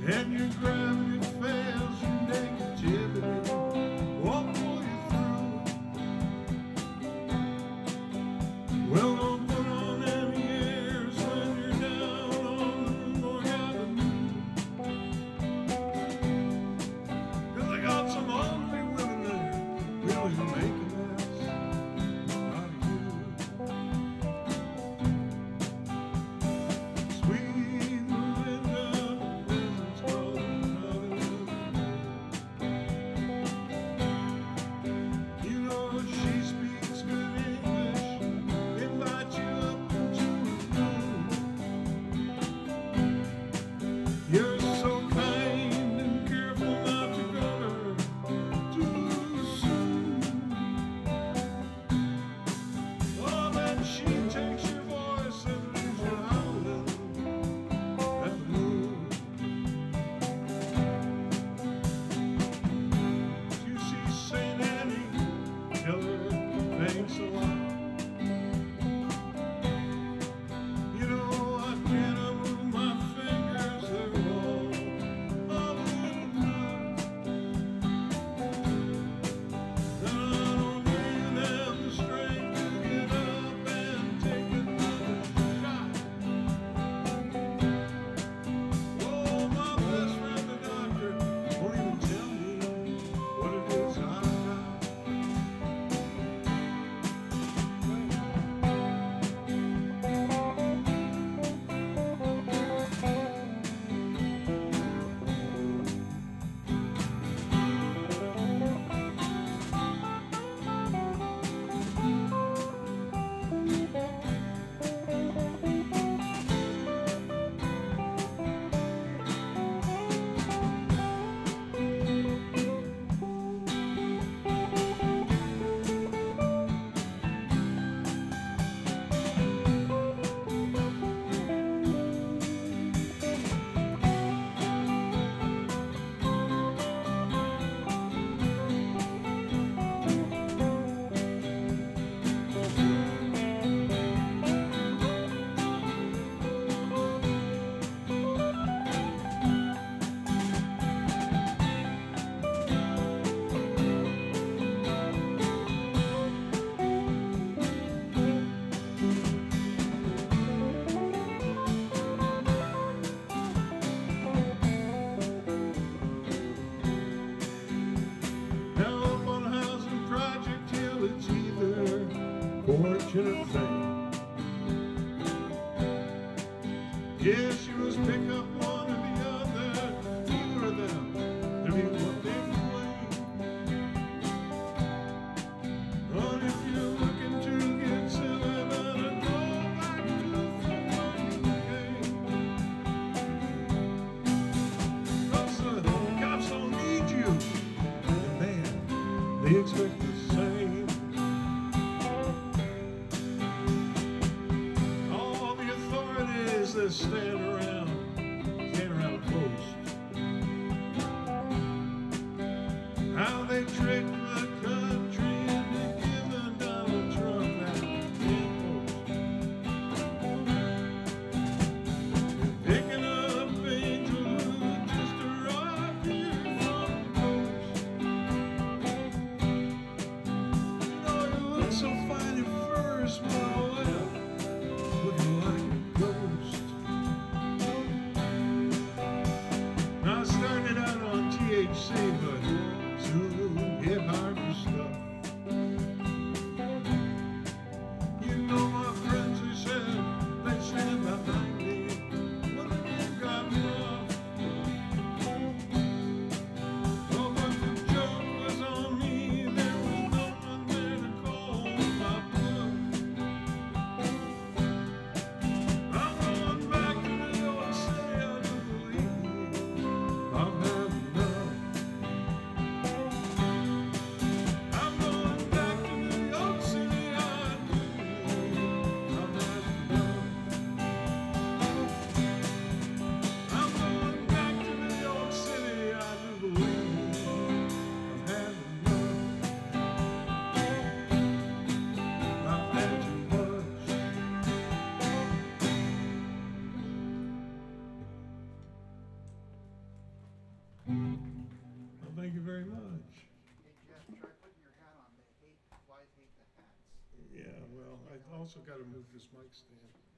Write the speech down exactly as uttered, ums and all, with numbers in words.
and your gravity fails, your negativity won't pull you through. Well, don't put on any airs when you're down on Monroe Avenue, 'cause I got some hungry women there really make an ass out of you. Sweet Melinda, presents called another. You know she speaks good English, invite you up into her room. You're so kind and careful not to go to her too soon. Oh, then she takes your voice and leaves you howling at the moon. You see Saint Annie, tell her thanks a lot. You know I can't move my fingers, they're all all in a knot. And I don't even have the strength to get up and take another shot. Oh, my best friend, the doctor, won't even tell me what it is I've got. Now up on Housing Project Hill, it's either fortune or fame. Yes, you must pick up one or the other, either of them to be what they claim. But if you're looking to get silly, better go back to from where you came. 'Cause the cops don't need you, and man, they expect the same. All the authorities that stand around, stand around a post. How they trick the country into giving Donald Trump that post. Picking up angel who just arrived here from the coast. You know you look so fine at first, but oh well, looking like a ghost. I also gotta move this mic stand.